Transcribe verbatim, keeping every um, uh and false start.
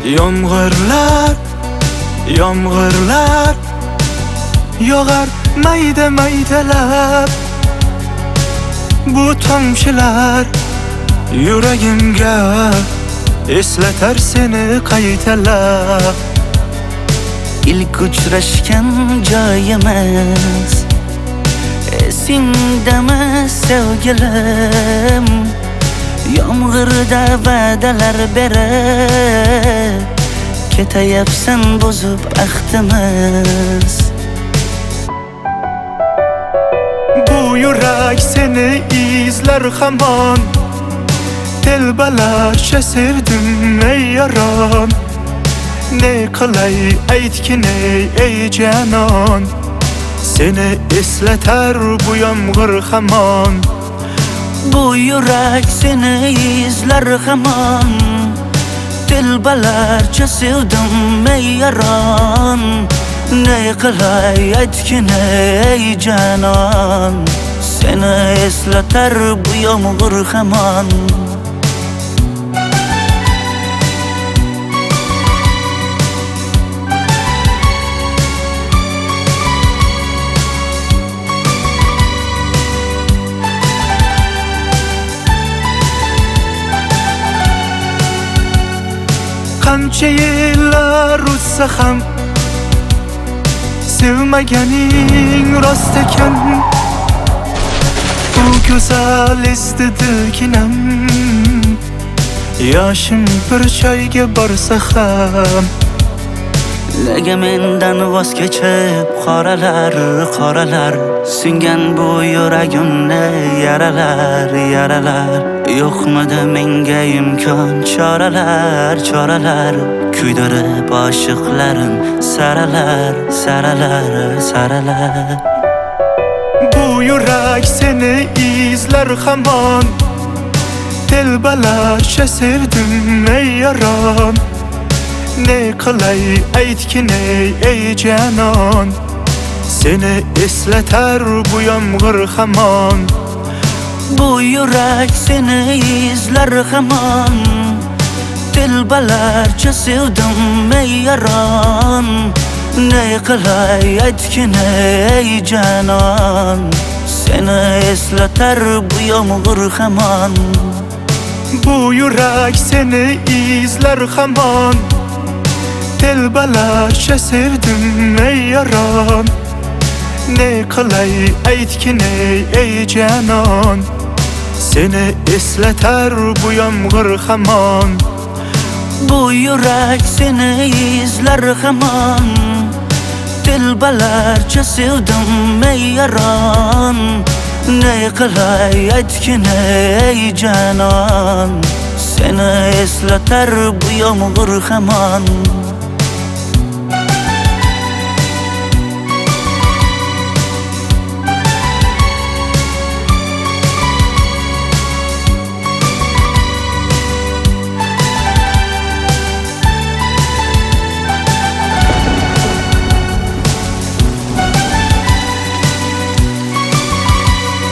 Yomg'irlar, yomg'irlar yog'ar mayda maydalab. Bu tomchilar yuragimga eslatar seni qaytalab. İlk uchrashgan joyimiz esingdami sevgilim? Yomg'irda va'dalar berib ketayapsan bozib ahdimiz. Bu yurak seni izler hamon, telbalarcha sevdim ey yaron. Ne qilay aytgin ey, ey canon, seni eslatar bu yomg'ir hamon. Bu yurak seni izler hamon, telbalarcha sevdim ey yaron. Ne qilay aytgin ey canon, seni eslatar bu yomg'ir hamon. Qancha yillar o'tsa ham sevmaganing rost ekan. Bu go'zal esdidiginam, yoshim bir joyga borsa ham. Nega mendan voz kechib qoralar, qoralar singan bu yuragimni yaralar, yaralar. Yo'qmidi menga imkon choralar, choralar kuydirib oshiqlarim saralar, saralar, saralar. Bu yurak seni izler hamon, telbalarcha sevdim ey yaron. Ne qilay aytgin ey, ey canon, seni eslatar bu yomg'ir hamon. Bu yurak seni izler hamon, telbalarcha sevdim ey yaron. Ne qilay aytgin ey canon, seni eslatar bu yomg'ir hamon. Bu yurak seni izler hamon, telbalarcha sevdim ey yaron. Ne qilay aytgin ey, ey canon, seni eslatar bu yomg'ir hamon. Bu yurak seni izler hamon, telbalarcha sevdim ey yaron. Ne qilay aytgin ey canon, seni eslatar bu yomg'ir hamon.